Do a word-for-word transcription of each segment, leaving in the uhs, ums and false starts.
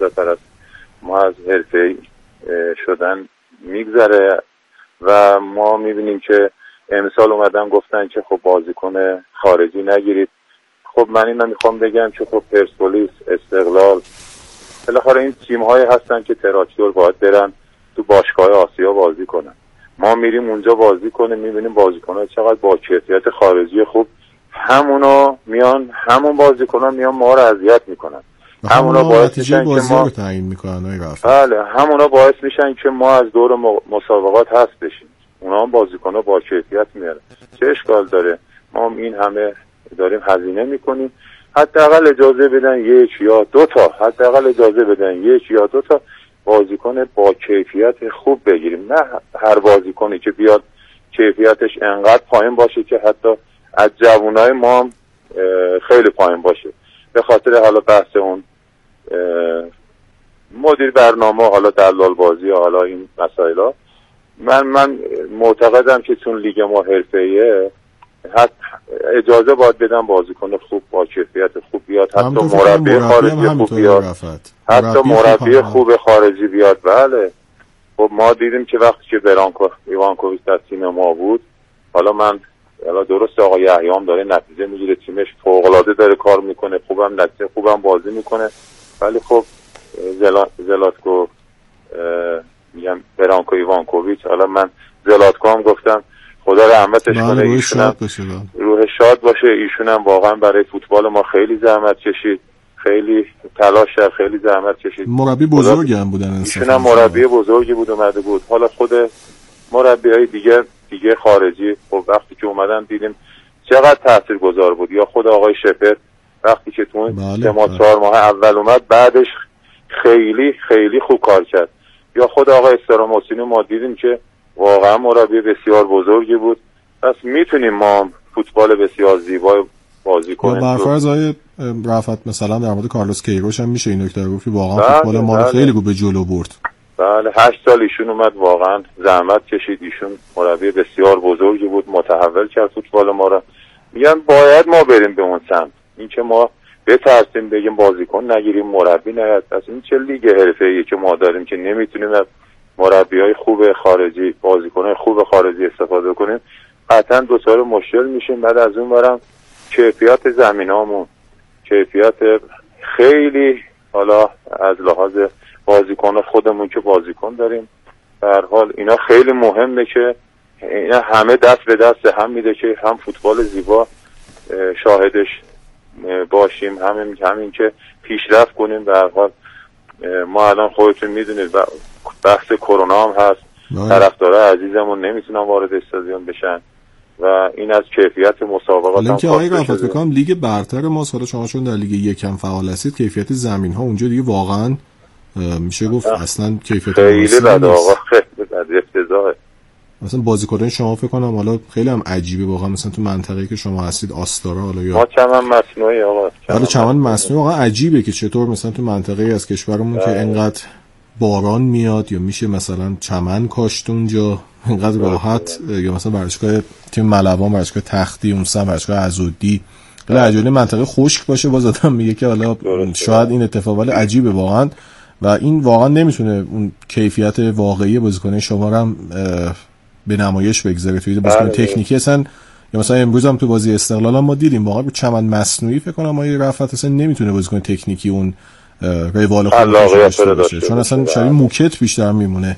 بالاتر از ما از حرفه‌ای شدن میگذره و ما میبینیم که امسال اومدن گفتن که خب بازیکن خارجی نگیرید. خب من اینو میخوام بگم که خب پرسپولیس، استقلال، بالاخره این تیم‌هایی هستن که تراکتور باید برن تو باشگاه آسیا بازی کنن. ما میریم اونجا بازی کنیم، میبینیم بازیکن‌ها چقدر با کیفیت خارجی خوب، همونا میان همون بازیکن‌ها میان ما رو اذیت میکنن. همونا باعث میشن که ما تعیین میکنن. بله، همونا باعث میشن که ما از دور مسابقات حذف بشیم. اونا هم بازیکن‌ها با کیفیت میارن. چه اشکال داره؟ ما این همه داریم هزینه میکنیم، حداقل اجازه بدن یک یا دو تا، حداقل اجازه بدن یک یا دو تا بازیکن با کیفیت خوب بگیریم، نه هر بازیکنی که بیاد کیفیتش انقدر پایین باشه که حتی از جوانای ما هم خیلی پایین باشه. به خاطر حالا بحث اون مدیر برنامه، حالا دلال بازی، حالا این مسائل، من من معتقدم که چون لیگ ما حرفه‌ایه اجازه باید بدن بازیکن خوب با کیفیت خوب بیاد، حتی مربی خارجی خوب بیاد، حتی مربی خوب خارجی بیاد. بله خب ما دیدیم که وقتی که برانکو ایوانکوویچ در تیم ما بود، حالا من حالا درست آقای یحیی داره نتیجه میگیره، تیمش فوق العاده داره کار میکنه، خوبم نتیجه خوبم بازی میکنه، ولی خب زلا... زلاتکو میگم برانکو ایوانکوویچ، حالا من زلاتکو هم گفتم خدا رحمتش کنه، ایشون هم روح شاد باشه، ایشون هم واقعا برای فوتبال ما خیلی زحمت کشید، خیلی تلاش کرد، خیلی زحمت کشید. مربی بزرگی هم بودن، ایشون هم مربی بزرگی بود، اومده بود. حالا خود مربیای دیگه دیگه خارجی خب وقتی که اومدن دیدیم چقدر تاثیرگذار بود. یا خود آقای شپر وقتی که تو سه ماه چهار ماه اول اومد، بعدش خیلی خیلی خوب کار کرد. یا خود آقای استراموسینو ما دیدیم که واقعا مربی بسیار بزرگی بود. پس میتونیم ما فوتبال بسیار زیبای بازی کنیم. برفرض آقای رفعت مثلا در مورد کارلوس کیروش هم میشه این نکته رو گفت، واقعا بله فوتبال ما رو خیلی خوب به جلو برد. بله هشت سال ایشون اومد، واقعا زحمت کشید، ایشون مربی بسیار بزرگی بود، متحول کرد فوتبال ما رو. میگن باید ما بریم به اون سمت، این که ما بترسیم بگیم بازیکن نگیریم، مربی نیاد. از این چه لیگ حرفه‌ایه که ما داریم که نمیتونیم از مربیای خوب خارجی، بازیکنای خوب خارجی استفاده کنیم، قطعا دوچار مشکل میشیم. بعد از اون برم کیفیت زمینامون، کیفیت خیلی حالا از لحاظ بازیکن خودمون که بازیکن داریم، به هر حال اینا خیلی مهمه که اینا همه دست به دست هم میده که هم فوتبال زیبا شاهدش باشیم، همین همین که پیشرفت کنیم. به هر حال ما الان خودتون میدونید بحث کرونا هم هست، طرفدارای عزیزمون نمیتونن وارد استادیوم بشن و این از کیفیت مسابقات هم که آقای رفعت بکنم لیگ برتر ما سال شما چون در لیگ یکم فعال هستید، کیفیت زمین ها اونجا دیگه واقعا میشه گفت اصلا کیفیت خیلی بده آقا، خیلی بده، افتضاحه. مثلا بازیکنان شما فکر کنم حالا خیلی هم عجیبه واقعا، مثلا تو منطقه‌ای که شما هستید آستارا، حالا یا ما چمن مصنوعی آقا، حالا چمن مصنوعی واقعا عجیبه که چطور مثلا تو منطقه‌ای از کشورمون که انقدر باران میاد یا میشه مثلا چمن کاشت اونجا انقدر راحت، یا مثلا ورزشگاه تیم ملوان، ورزشگاه تختی، اون سم ورزشگاه عزودی، حالا عجولی منطقه خشک باشه، باز آدم میگه که حالا شاید این اتفاق، ولی عجیبه واقعا و این واقعا نمیتونه اون کیفیت واقعی بازیکن شما رو هم به نمایش بگذاره توی بازیکن تکنیکی. اصلا یا مثلا امروز هم تو بازی استقلال هم ما دیدیم واقعا چمن مصنوعی فکر کنم ما رفعت اصلا نمیتونه بازیکن تکنیکی اون روال خودش داشته باشه، چون اصلا شبیه موکت بیشتر میمونه.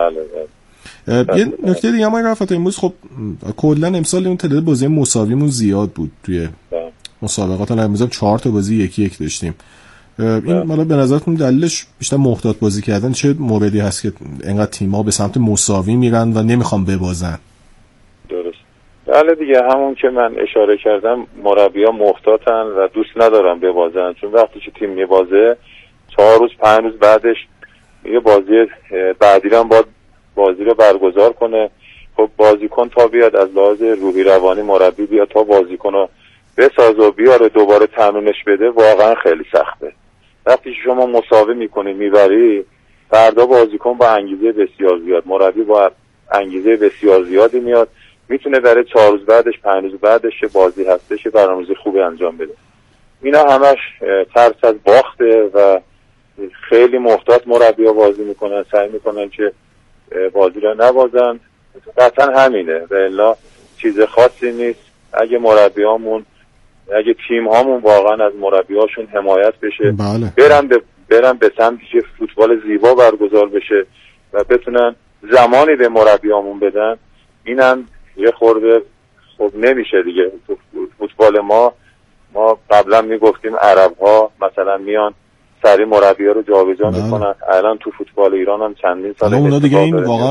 بله بله. یه نکته دیگه ما رفعت امروز خب کلا امسال اون تعداد بازی مساویمون زیاد بود توی مسابقات، الان امروز چهار تا بازی یکی یک داشتیم. این مالا به نظرتون دلیلش بیشتر محتاط بازی کردن چه موردی هست که اینقدر تیم‌ها به سمت مساوی میرن و نمیخوان ببازن؟ درست. بله دیگه، همون که من اشاره کردم، مربی‌ها محتاطن و دوست ندارن ببازن، چون وقتی که تیم میبازه چهار روز پنج روز بعدش یه بازی بعدی هم باید بازی رو برگزار کنه. خب بازیکن تا بیاد از لحاظ روحی روانی، مربی بیاد تا بازیکنو بسازه و بیاره دوباره تمرینش بده، واقعا خیلی سخته. وقتی شما مساوی میکنی میبری، فردا بازیکن با انگیزه بسیار زیاد، مربی با انگیزه بسیار زیادی میاد، میتونه برای چهار روز بعدش پنج روز بعدش بازی هستش برنامه‌ریزی خوبی انجام بده. اینا همش ترس از باخته و خیلی محتاط مربی‌ها بازی میکنن، سعی میکنن که بازی رو نبازن. قطعا همینه و الا چیز خاصی نیست. اگه مربیامون اگه تیم هامون واقعا از مربیاشون حمایت بشه، بله. برن به برن به سمتی که فوتبال زیبا برگزار بشه و بتونن زمانی به مربیامون بدن، اینم یه خورده خب نمیشه دیگه. فوتبال ما ما قبلا میگفتیم عرب ها مثلا میان سری مربی‌ها رو جابجا میکنن، الان تو فوتبال ایران هم چندین سال اونا دیگه این واقعا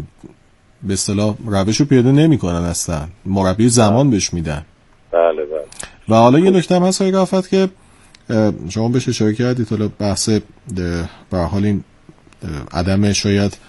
به اصطلاح روشو پیاده نمیکنن، اصلا مربی زمان بهش میدن. بله بله. و حالا یه نکته هم هست آقای رفعت که شما بهش اشاره کردید، حالا بحث به حال این عدم شاید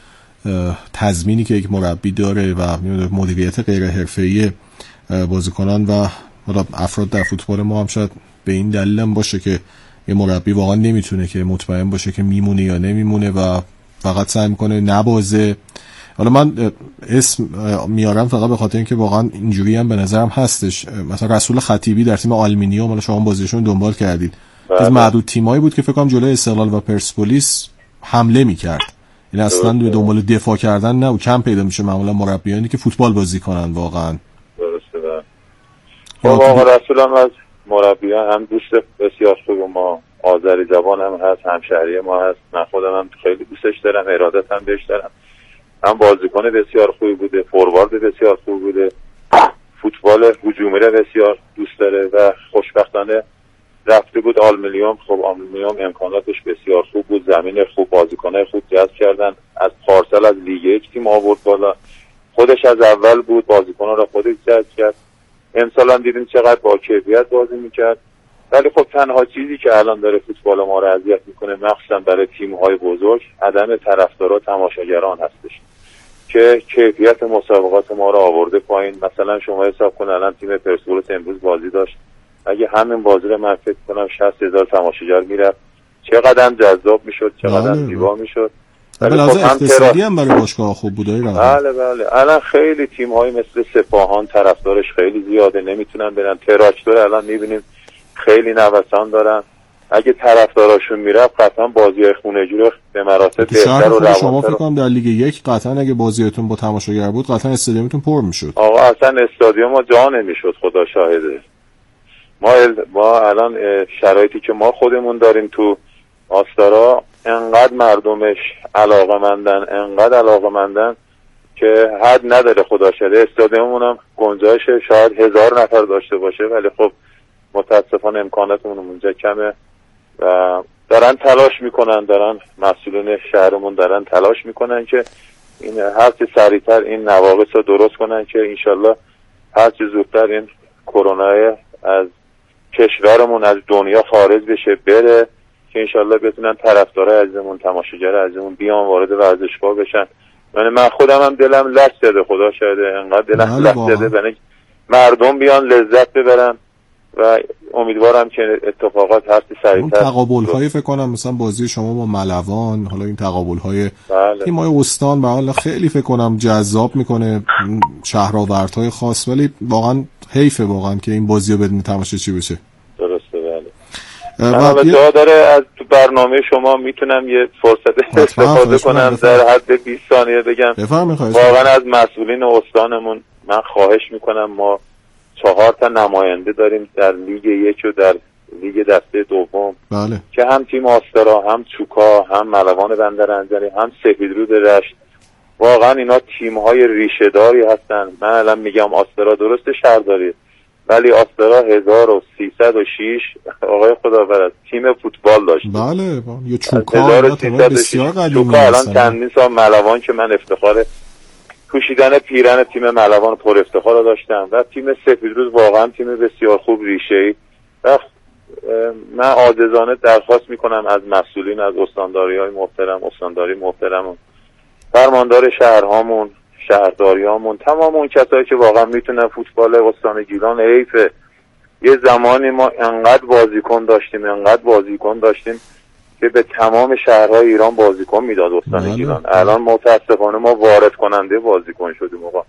تضمینی که یک مربی داره و مدیریت غیر حرفه‌ای بازیکنان و حالا افراد در فوتبال ما هم شاید به این دلیل هم باشه که یه مربی واقعا نمیتونه که مطمئن باشه که میمونه یا نمیمونه و فقط سعی میکنه نبازه. حالا من اسم میارم فقط به خاطر اینکه واقعا اینجوری هم به نظرم هستش. مثلا رسول خطیبی در تیم آلومینیوم، حالا شما بازیشون دنبال کردید، از معدود تیمایی بود که فکر کنم جلوی استقلال و پرسپولیس حمله میکرد. این اصلا به دنبال دفاع کردن نه، کم پیدا میشه معمولا مربیانی که فوتبال بازی کنن واقعا. درسته. خب آقا رسول هم از مربیان هم دوست بسیار خوب ما، آذری زبان هم هست، همشهری ما هست. من خودم هم خیلی دوستش دارم، ارادت هم بهش دارم. هم بازیکن بسیار خوبی بوده، فوروارد بسیار خوب بوده، فوتبال هجومی رو بسیار دوست داره و خوشبختانه رفته بود آلومینیوم. خب آلومینیوم امکاناتش بسیار خوب بود، زمین خوب، بازیکنای خوب جذب کردن، از پارسال از لیگ یک تیم آورد بالا، خودش از اول بود، بازیکن‌ها رو خودش جذب کرد. امسال هم دیدیم چقدر با کیفیت بازی میکرد. ولی خب تنها چیزی که الان داره فوتبال ما رو اذیت میکنه، مخصوصا برای تیم‌های بزرگ، عدم طرفدارا، تماشاگران هستش که کیفیت مسابقات ما رو آورده پایین. مثلا شما حساب کن الان تیم پرسپولیس امروز بازی داشت، اگه همین بازی رو من فکر کنم شصت هزار تماشاگر میرفت، چقدر جذاب میشد، چقدر زیبا میشد. ولی از اقتصادی هم برای باشگاه خوب بود. بله بله. الان خیلی تیم‌های مثل سپاهان طرفدارش خیلی زیاده، نمیتونن برن. تراکتور الان میبینیم خیلی نوسان دارن. اگه طرفداراشون میرفت قطعا بازی‌های خونگی رو به مراتب بهتر و روانتر. شما فکر کنم در لیگ یک قطعا اگه بازیتون با تماشاگر بود قطعا استادیومتون پر میشد. آقا اصلا استادیوم ما جا نمیشد، خدا شاهده. ما ما الان شرایطی که ما خودمون داریم تو آستارا، انقدر مردمش علاقه‌مندن، انقدر علاقه‌مندن که حد نداره، خدا شده. استادیوممون هم گنجایش شاید هزار نفر داشته باشه، ولی خب متاسفانه امکاناتمون اونجا کمه و دارن تلاش میکنن، دارن مسئولین شهرمون دارن تلاش میکنن که این هر چه سریعتر این نواقص رو درست کنن که انشالله هر چه زودتر این کرونا از کشورمون، از دنیا خارج بشه، بره، که انشالله بتونن طرفدارای عزیزمون، تماشاگر عزیزمون بیان وارد ورزشگاه بشن. من من خودم هم دلم لرز شده، خدا شاهده، انقدر دلم لرز شده برای مردم بیان لذت ببرن و امیدوارم که اتفاقات هر چه سریعتر. تقابل‌های فکر کنم مثلا بازی شما با ملوان، حالا این تقابل‌های بله. تیم‌های استان به حال خیلی فکر کنم جذاب میکنه شهرآوردهای خاص، ولی واقعا حیفه واقعا که این بازی‌ها بدون تماشاچی بشه. درسته بله. من حالا جا داره از تو برنامه شما میتونم یه فرصت استفاده کنم در حد بیست ثانیه بگم. واقعا از مسئولین استانمون من خواهش میکنم، ما چهار تا نماینده داریم در لیگ یک و در لیگ دسته دوم بله. که هم تیم آستارا، هم چوکا، هم ملوان بندرانجانی، هم سپیدرود رشت. واقعا اینا تیم‌های ریشه‌داری هستن. من الان میگم آستارا درسته شهرداری، ولی آستارا هزار و سیصد و شش آقای خداوند تیم فوتبال داشت. بله یا چوکا بسیار قدیمی. چوکا الان چندین سال، ملوان که من افتخار پوشیدن پیرن تیم ملوان پر افتخار داشتم و تیم سپیدرود واقعا تیم بسیار خوب ریشه‌ای. و من عاجزانه درخواست میکنم از مسئولین، از استانداری‌های محترم، استانداری محترم، فرماندار شهرهامون، شهرداریامون، تمام اون کسایی که واقعا میتونن فوتبال استان گیلان، حیفه یه زمانی ما انقدر بازیکن داشتیم انقدر بازیکن داشتیم که به تمام شهرهای ایران بازیکن میداد استان گیلان. الان متاسفانه ما وارد کننده بازیکن شدیم. آقا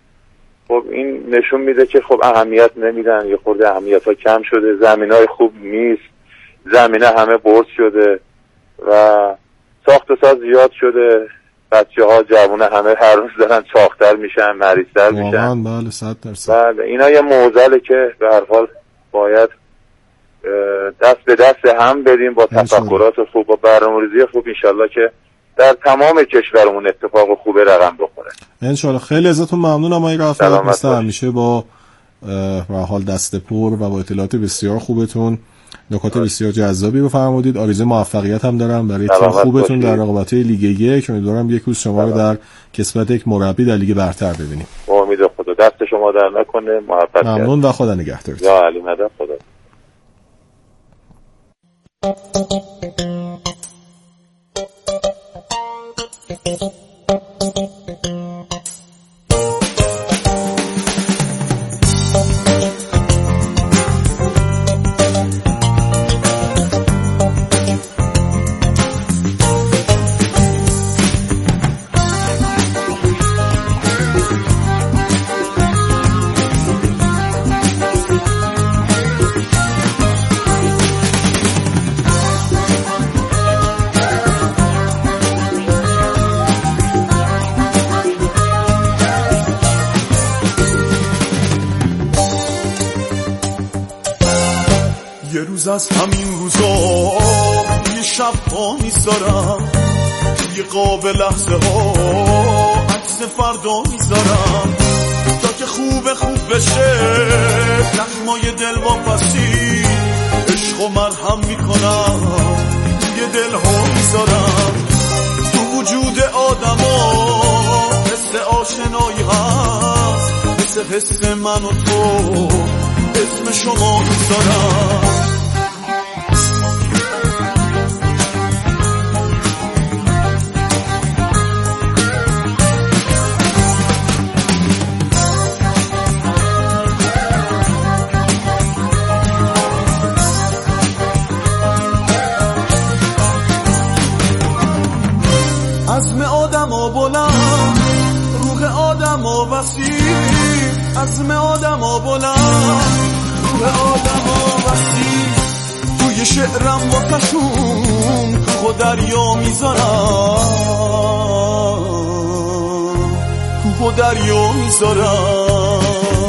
خب این نشون میده که خب اهمیت نمیدن، یه خورده اهمیت ها کم شده، زمین های خوب نیست، زمینه همه برد شده و ساخت و ساز زیاد شده، بچه ها جوونه همه هر روز دارن چاق‌تر میشن، مریض‌تر میشن. بله صد درصد. بله اینا یه معضله که به هر حال باید دست به دست هم بریم با تفکرات خوب و برنامه‌ریزی خوب، انشالله که در تمام کشورمون اتفاق خوب رقم بخوره انشالله. خیلی ازتون ممنونم آقای رفعت، مثل همیشه با به حال دست پر و با اطلاعات بسیار خوبتون نکات بسیار جذابی رو فرمودید. آرزوی موفقیت هم دارم برای تیم خوبتون در رقابت‌های لیگ یک، که امیدوارم یک روز شما رو در کسبت یک مربی در لیگ برتر ببینیم. با امید خدا. دست شما در نکنه. محبت ممنون و خدا نگهدارتون. یا علی مدد. خدا. از همین روزا یه شب ها میذارم، یه قاب لحظه ها عکس فردا میذارم، تا که خوب خوب بشه زخمای دل واپسی، عشق و مرهم میکنم یه دل ها میذارم. تو وجود آدم ها حس آشنایی هست، مثل حس من و تو اسم شما میذارم. عزم آدم ها بلند، روح آدم ها وسیع، عزم آدم ها بلند، روح آدم ها وسیع. توی شعرم با کشون کوه و دریا میذارم، کوه و دریا میذارم.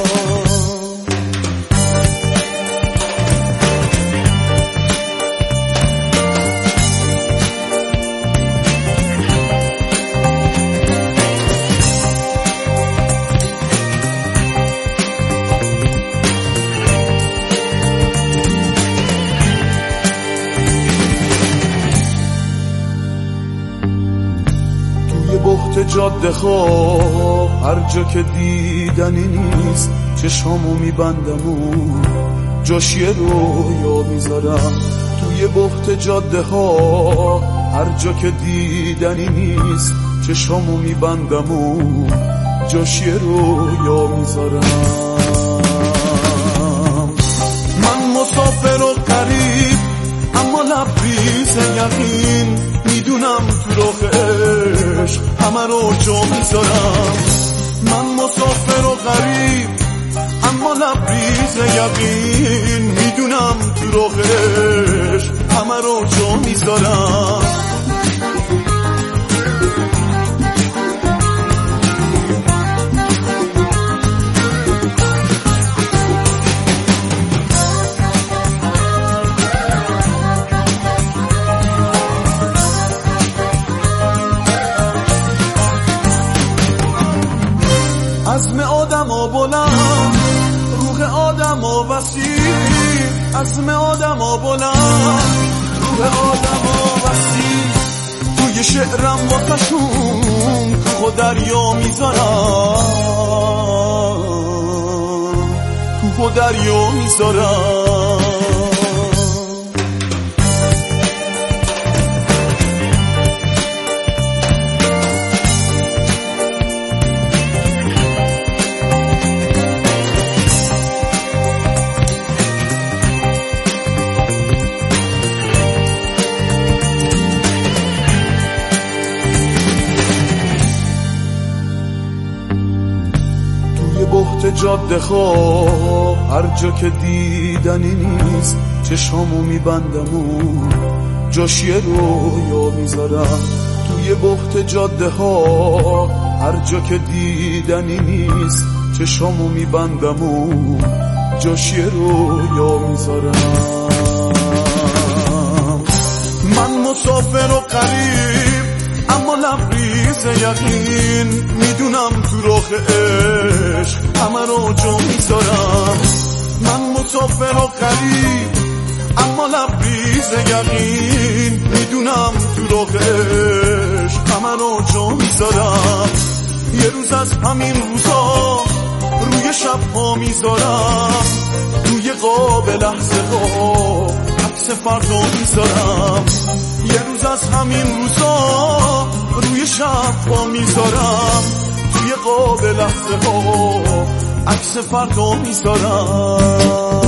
جاده ها هر جا که دیدنی نیست، چشامو میبندم و جاش یه رویا میذارم. توی بحت جاده ها هر جا که دیدنی نیست، چشامو میبندم و جاش یه رویا میذارم. من مسافر و غریب اما لبریز یقین، میدونم تو راه عشق همه رو جا میذارم. من مسافر و غریب اما لبریز یقین، میدونم تو راه عشق همه رو جا میذارم. عزم آدم ها بلند، روح آدم ها وسیع، عزم آدم ها بلند، روح آدم ها وسیع. توی شعرم با کشون کوه و دریا میذارم، کوه و دریا میذارم. جاده ها هر جا که دیدنی نیست، چشامو میبندم و جاش یه رویا میذارم توی بحت جاده ها، هر جا که دیدنی نیست چشامو میبندم و جاش یه رویا میذارم. من مسافر و غریب اما لبریز یقین، میدونم تو راه عشق همه رو جا میذارم. من مسافر و غریب اما لبریز یقین، میدونم تو راه عشق همه رو جا میذارم. یه روز از همین روزا روی شبها میذارم، روی قاب لحظه ها عکس فردا میذارم. یه روز از همین روزا روی شبها میذارم، توی قاب لحظه ها عکس فردا میذارم.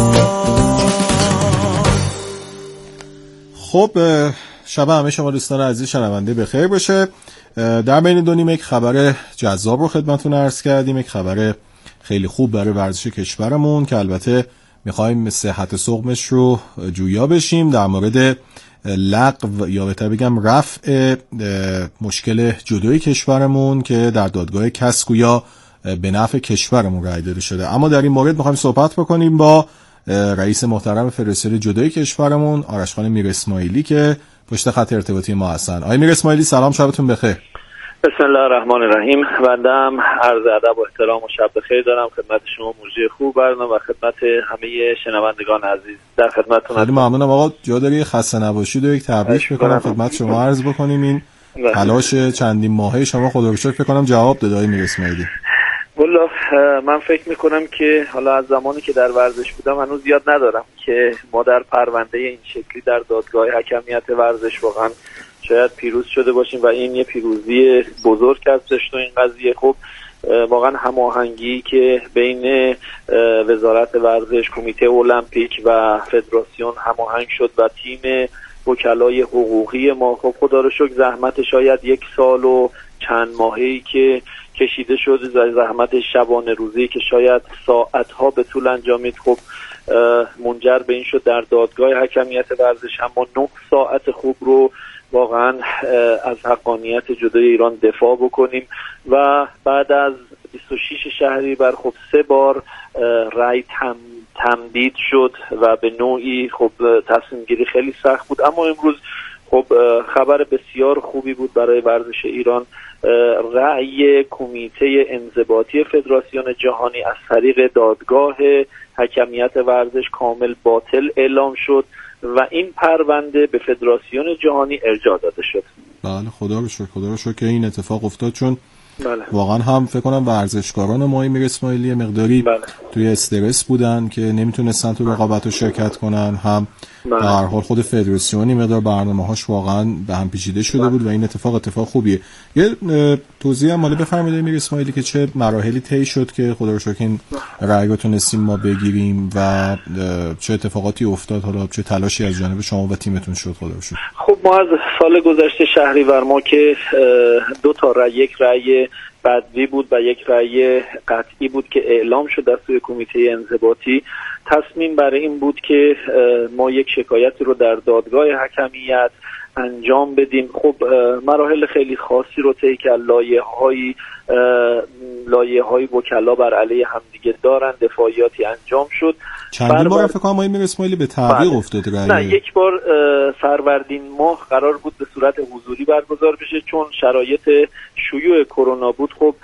خب شب همه شما دوستان عزیز شنونده بخیر باشه. در بین دو نیمه یک خبر جذاب رو خدمتتون عرض کردیم، یک خبر خیلی خوب برای ورزش کشورمون که البته میخوایم صحت سقمش رو جویا بشیم. در مورد لغو یا بهتر بگم رفع مشکل جدایی کشورمون که در دادگاه کسکویا به نفع کشورمون رأی داده شده. اما در این مورد میخوایم صحبت بکنیم با رئیس محترم فدراسیون جدایی کشورمون آرش خان میر اسماعیلی که پشت خط ارتباطی ما هستن. آقای میر اسماعیلی سلام، شبتون بخیر. بسم الله الرحمن الرحیم. بندم عرض ادب و احترام و شب بخیر دارم خدمت شما مجری خوب برنامه و خدمت همه شنوندگان عزیز. در خدمتتون خیلی ممنونم آقا. جا داری خسته نباشید و یک تبریک میکنم خدمت شما عرض بکنیم. این تلاش چندین ماهه شما خدا رو شکر فکر کنم جواب داد آقای میر اسماعیلی. والله من فکر میکنم که حالا از زمانی که در ورزش بودم هنوز یاد ندارم که ما در پرونده این شکلی در دادگاه حکمیت ورزش واقعا شاید پیروز شده باشیم و این یه پیروزی بزرگ هستش تو این قضیه. خب واقعا هماهنگی که بین وزارت ورزش، کمیته المپیک و فدراسیون هماهنگ شد و تیم وکلای حقوقی ما، خب خدا رو شکر زحمت شاید یک سال و چند ماهه‌ای که کشیده شد، زحمت شبانه روزی که شاید ساعتها به طول انجامید، خب منجر به این شد در دادگاه حکمیت ورزش اما نه ساعت خوب رو واقعا از حقانیت جدای ایران دفاع بکنیم و بعد از بیست و شش شهریور خب سه بار رأی تم تمدید شد و به نوعی خب تصمیم گیری خیلی سخت بود. اما امروز خب خبر بسیار خوبی بود برای ورزش ایران. رأی کمیته انضباطی فدراسیون جهانی از طریق دادگاه حکمیت ورزش کامل باطل اعلام شد و این پرونده به فدراسیون جهانی ارجاع داده شد. بله خدا رو شکر، خدا رو شکر که این اتفاق افتاد، چون بله. واقعا هم فکر کنم ورزشکاران ما میر اسماعیلی مقداری بله. توی استرس بودن که نمیتونستن تو رقابت رو شرکت کنن، هم بله. در هر حال خود فدراسیونی مقدار برنامه‌هاش واقعا به هم پیچیده شده بله. بود و این اتفاق اتفاق خوبیه. یه توضیح هم مالی بفرمایید میر اسماعیلی که چه مراحلی طی شد که خدا رو شکر این رأی رو تونستیم ما بگیریم و چه اتفاقاتی افتاد، حالا چه تلاشی از جانب شما و تیمتون شد خدا رو شکر. خب ما از سال گذشته شهریور ما که دو تا رأی، یک رأی بدوی بود و یک رأی قطعی بود که اعلام شد از سوی کمیته انضباطی، تصمیم برای این بود که ما یک شکایتی رو در دادگاه حکمیت انجام بدیم. خب مراحل خیلی خاصی رو طی کرد، لایحه‌های لایحه‌های وکلا بر علیه همدیگه دارن، دفاعیاتی انجام شد. چندین بار فکر کنم میر اسماعیلی به تعویق افتاد رأی؟ نه، یک بار فروردین ماه قرار بود به صورت حضوری برگزار بشه، چون شرایط شیوع کرونا بود خب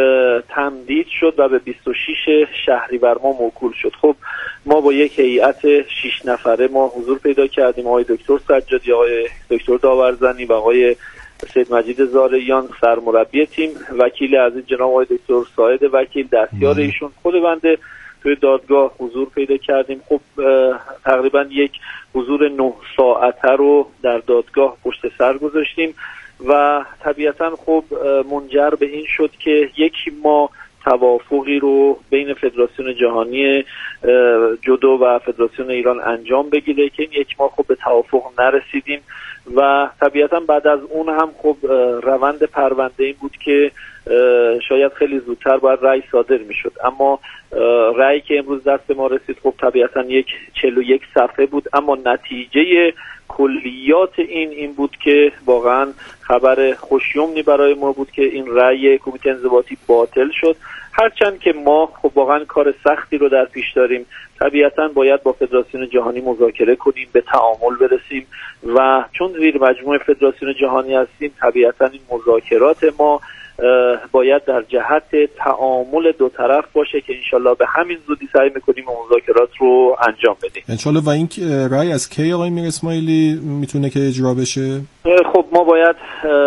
تمدید شد و به بیست و شش شهریور ما موکول شد. خب ما با یک هیئت شش نفره ما حضور پیدا کردیم، آقای دکتر سجادی، آقای دکتر داورزنی و آقای سید مجید زارعیان سرمربی تیم، وکیل عزیز جناب آقای دکتر ساعد وکیل دستیار ایشون، خود بنده توی دادگاه حضور پیدا کردیم. خب تقریبا یک حضور نه ساعته رو در دادگاه پشت سر گذاشتیم و طبیعتا خب منجر به این شد که یکی ما توافقی رو بین فدراسیون جهانی جودو و فدراسیون ایران انجام بگیره که این یک ما خب به توافق نرسیدیم و طبیعتا بعد از اون هم خب روند پرونده این بود که شاید خیلی زودتر باید رأی صادر میشد، اما رأی که امروز دست ما رسید خب طبیعتا یک چهل و یک صفحه بود، اما نتیجه کلیات این این بود که واقعا خبر خوشیومنی برای ما بود که این رأی کمیته انضباطی باطل شد. هرچند که ما خب واقعا کار سختی رو در پیش داریم، طبیعتاً باید با فدراسیون جهانی مذاکره کنیم، به تعامل برسیم و چون زیر مجموعه فدراسیون جهانی هستیم طبیعتاً این مذاکرات ما باید در جهت تعامل دو طرف باشه که انشالله به همین زودی سعی میکنیم مذاکرات رو انجام بدیم انشالله. و این رأی از کی آقای میر اسماعیلی میتونه که اجرا بشه؟ خب ما باید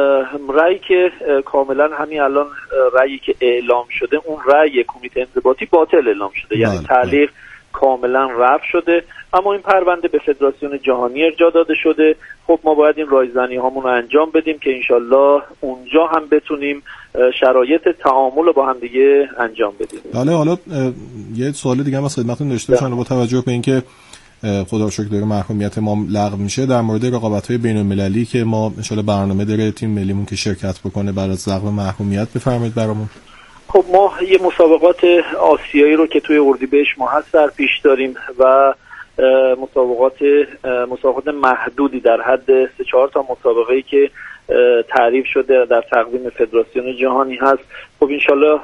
رأی که کاملا همین الان رأیی که اعلام شده اون رأی کمیته انضباطی باطل اعلام شده، یعنی تعلیق کاملا رفع شده، اما این پرونده به فدراسیون جهانی ارجاع داده شده. خب ما باید این رایزنی هامون رو انجام بدیم که انشالله اونجا هم بتونیم شرایط تعامل رو با هم دیگه انجام بدیم. حالا حالا یه سوال دیگه هم از خدمتتون داشته باشم با توجه به اینکه خدا رو شکر داره محرومیت ما لغو میشه، در مورد رقابت‌های بین‌المللی که ما انشالله برنامه داره تیم ملیمون که شرکت بکنه بعد از لغو محرومیت، بفرمایید برامون. خب ما یه مسابقات آسیایی رو که توی اردیبهشت ما هست در پیش داریم و مسابقات مسابقات محدودی در حد سه چهار تا مسابقه‌ای که تعریف شده در تقویم فدراسیون جهانی هست. خب انشالله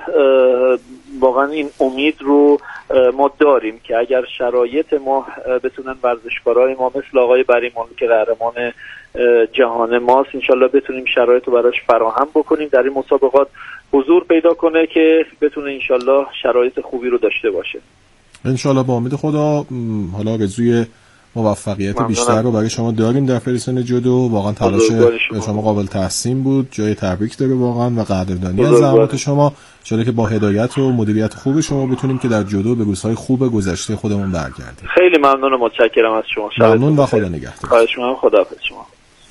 واقعا این امید رو ما داریم که اگر شرایط ما بتونن ورزشکارای ما مثل آقای بریمانلو که قهرمان جهان ماست انشالله بتونیم شرایط رو براش فراهم بکنیم در این مسابقات حضور پیدا کنه که بتونه انشالله شرایط خوبی رو داشته باشه انشالله. با امید خدا. حالا آرزوی موفقیت بیشتر رو برای شما داریم در فدراسیون جودو. واقعا تلاش شما. شما قابل تحسین بود، جای تبریک داره واقعا و قدردانی از زحمات شما. انشالله که با هدایت و مدیریت خوب شما بتونیم که در جودو به روزهای خوب گذشته خودمون برگردیم. خیلی ممنون و متشکرم از شما. ممنون و خدا نگهدار. خواهش می‌کنم. خداحافظ شما.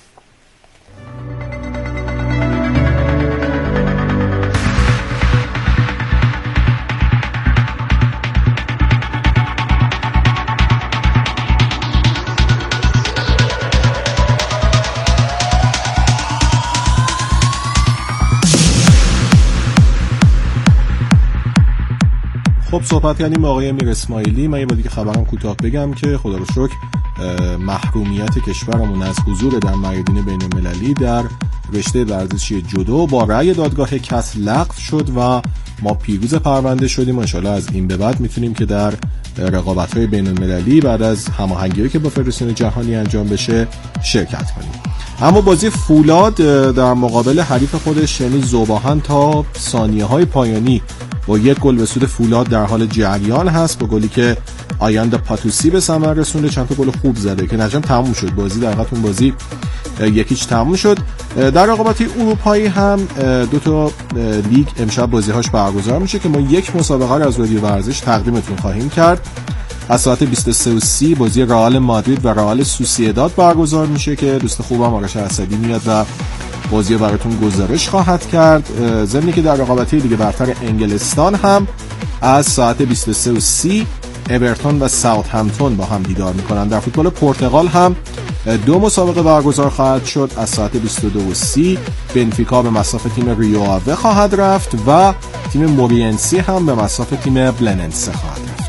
خب صحبت کردیم با آقای میر اسماعیلی. من یه بار دیگه خبرم کوتاه بگم که خدا رو شکر محرومیت کشورمون از حضور در میادین بین‌المللی در رشته ورزشی جودو با رأی دادگاه کس لغو شد و ما پیروز پرونده شدیم. ان شاءالله از این به بعد میتونیم که در رقابت‌های بین‌المللی بعد از هماهنگی‌ای که با فدراسیون جهانی انجام بشه شرکت کنیم. اما بازی فولاد در مقابل حریف خودش یعنی ذوباهن تا ثانیه‌های پایانی با یک گل به سود فولاد در حال جریان هست، با گلی که آینده پاتوسی به ثمر رسونده. چند تا گل خوب زده که نجم تموم شد بازی، در واقع اون بازی یکیش تموم شد. در رقابت‌های اروپایی هم دو تا لیگ امشب بازی‌هاش برگزار میشه که ما یک مسابقه رو از رادیو ورزش تقدیمتون خواهیم کرد. از ساعت بیست و سه و سی بازی رئال مادرید و رئال سوسییداد برگزار میشه که دوست خوبم آرش اسدی میاد و بازی براتون گزارش خواهد کرد. ضمن که در رقابت‌های لیگ برتر انگلستان هم از ساعت بیست و سه و سی اورتون و ساوثهمپتون با هم دیدار میکنن. در فوتبال پرتغال هم دو مسابقه برگزار خواهد شد. از ساعت بیست و دو و سی بنفیکا به مصاف تیم ریو آوه خواهد رفت و تیم مورینسی هم به مصاف تیم بلننسه خواهد رفت.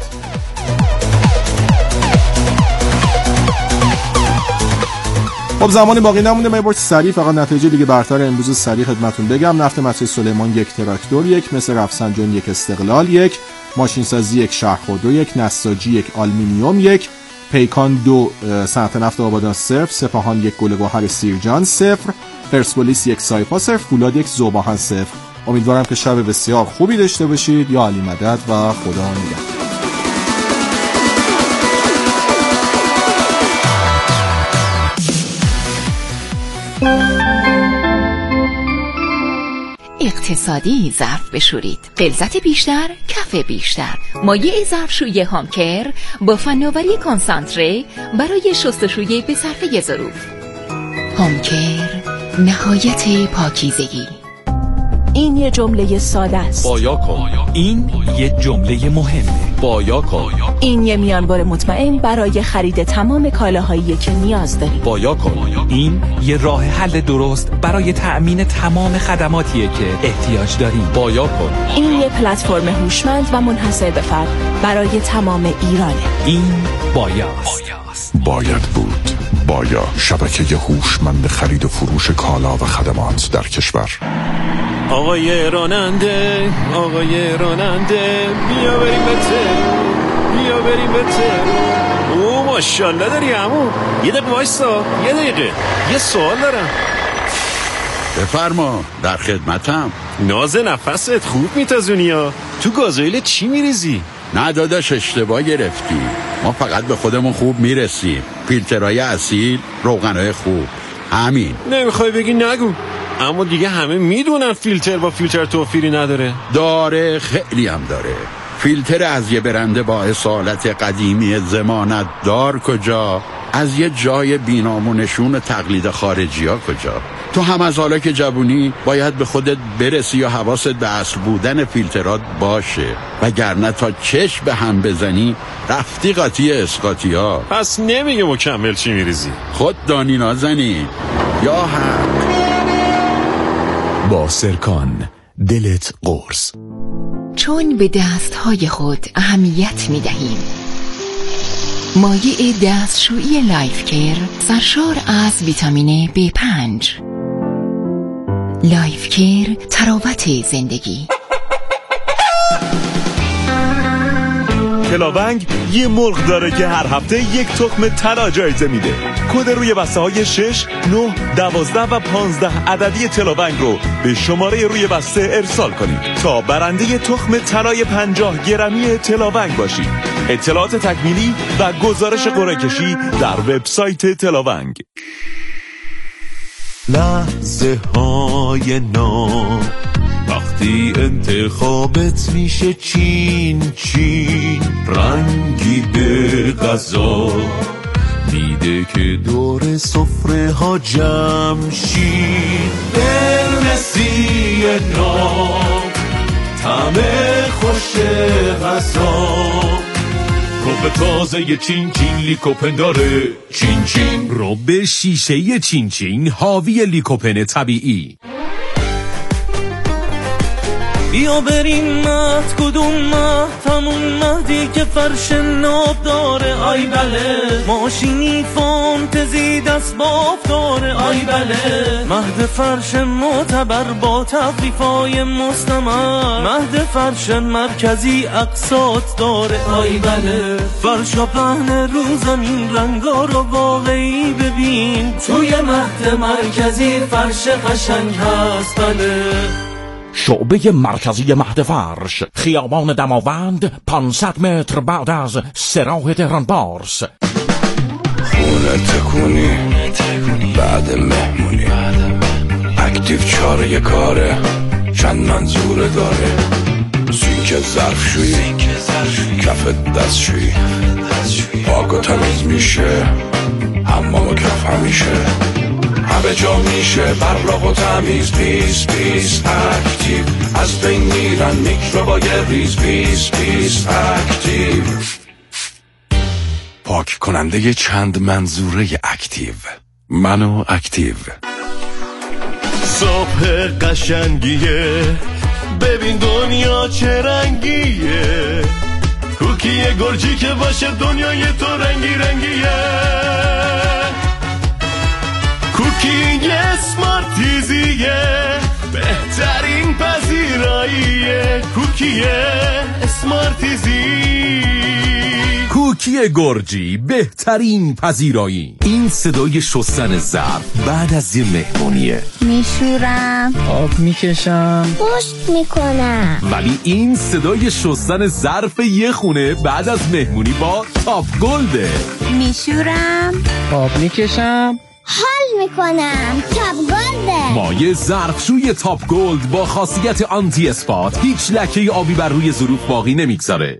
خب زمانی باقی نمونده، من باید سریع فقط نتیجه لیگ برتر امروز سریع خدمتون بگم. نفت مصر سلیمان یک، تراکتور یک، مصر رفسنجان یک، استقلال یک، ماشینسازی یک، شهرخودرو یک، نساجی یک، آلومینیوم یک، پیکان دو، صنعت نفت آبادان صفر، سپاهان یک، گل گوهر سیرجان صفر، پرسپولیس یک، سایپا صفر، فولاد یک، ذوباهن صفر. امیدوارم که شب بسیار خوبی داشته باشید. یا علی مدد و خدا نگهدار. اقتصادی ظرف بشورید، غلظت بیشتر، کف بیشتر. مایع ظرفشویی هامکر با فناوری کانسانتره برای شستشوی به صرفه ظروف. هامکر، نهایت پاکیزگی. این یه جمله ساده است. بایا کن. این یه جمله مهمه. بایا کن. این یه میانبر مطمئن برای خرید تمام کالاهایی که نیاز دارید. بایا کن. این یه راه حل درست برای تأمین تمام خدماتیه که احتیاج داریم. بایا کن. این یه پلتفرم هوشمند و منحصر به فرد برای تمام ایرانه. این بایاست. باید بود. بایا، شبکه هوشمند خرید و فروش کالا و خدمات در کشور. آقای راننده، آقای راننده، بیا بریم به تهران، بیا بریم به تهران. او ماشاءالله داری عمو. یه دقیقه وایسا، یه دقیقه، یه سوال دارم. بفرما، در خدمتم. ناز نفست خوب میتازونی ها. تو گازوئیل چی میریزی؟ نه داداش، اشتباه گرفتی. ما فقط به خودمون خوب میرسیم. فیلترهای اصیل، روغنهای خوب، همین. نمیخوای بگی نگو. اما دیگه همه میدونن فیلتر با فیلتر توفیری نداره. داره، خیلی هم داره. فیلتر از یه برنده با اصالت قدیمی ضمانت دار کجا، از یه جای بینامونشون تقلید خارجی ها کجا. تو هم از حالا که جوونی باید به خودت برسی و حواست به اصل بودن فیلترات باشه، وگرنه تا چشم به هم بزنی رفتی قاطی اسقاطی ها. پس نمیگه مکمل چی میریزی. خود دانی نازنی یا هم با سرکان دلت قرص. چون به دستهای خود اهمیت می دهیم، مایع دستشویی لایف کیر سرشار از ویتامین بی پنج. لایف کیر، تراوت زندگی. تلاونگ یه مرغ داره که هر هفته یک تخم طلا جایزه میده. کد روی بسته های شش، نه، دوازده و پانزده عددی تلاونگ رو به شماره روی بسته ارسال کنید تا برنده تخم طلای پنجاه گرمی تلاونگ باشید. اطلاعات تکمیلی و گزارش قرعه کشی در وبسایت تلاونگ. لحظه های نو وقتی انتخابت میشه چین چین، رنگی به غذا میده که دور سفره ها جمع شین. قرمزی نام طعم خوش غذا، رب تازه ی چین چین لیکوپن داره. چین چین رب شیشه ی چین چین حاوی لیکوپن طبیعی. بیا بریم مهد، کدوم مهد؟ همون مهدی که فرش ناب داره. آی بله، ماشینی فانتزی دست باف داره. آی بله، مهد فرش معتبر با تخفیفای مستمر. مهد فرش مرکزی اقساط داره. آی بله، فرشا پهن رو زمین، رنگا رو واقعی ببین. توی مهد مرکزی فرش قشنگ هست. بله، شعبه مرکزی مهد فرش، خیابان دماوند، پانصد متر بعد از سراح تهران پارس. خونه تکونی بعد مهمونی، اکتیو چاره کاره، چند منظوره داره. سینک ظرفشویی، کف دستشویی، پاک و تمیز میشه، حمام و کف همیشه، همه جا میشه براق و تمیز. پیس پیس اکتیو، از بین میرن میکروبای ریز. پیس پیس اکتیو، پاک کننده چند منظوره اکتیو. منو اکتیو. صبح قشنگیه، ببین دنیا چه رنگیه. کوکی گرجی که باشه دنیای تو رنگی رنگیه. کوکی اسمارتیزیه، بهترین پذیراییه. کوکی اسمارتیزی. کوکی گرجی، بهترین پذیرایی. این صدای شستن ظرف بعد از یه مهمونیه. میشورم، آب میکشم، پشت میکنم. ولی این صدای شستن ظرف یه خونه بعد از مهمونی با تاپ گلده. میشورم، آب میکشم، حال میکنم. تاپ گلده. مایع ظرفشوی تاپ گلد با خاصیت آنتی اسپات هیچ لکه آبی بر روی ظروف باقی نمیگذاره.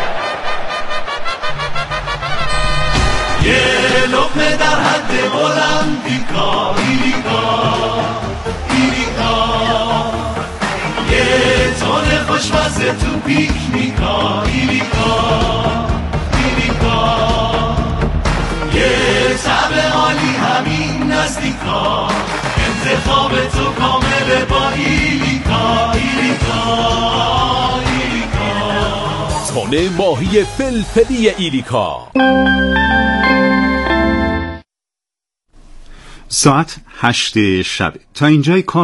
یه لقمه در حد بلندی کار، ایریکا ایریکا خوشمزه تو پیکنیکا ایلیکا ایلیکا یه طعم عالی همین نزدیکا انتخاب تو کامله با ایلیکا ایلیکا ایلیکا تن ماهی فلفلی ایلیکا. ساعت هشت شب. تا اینجای کار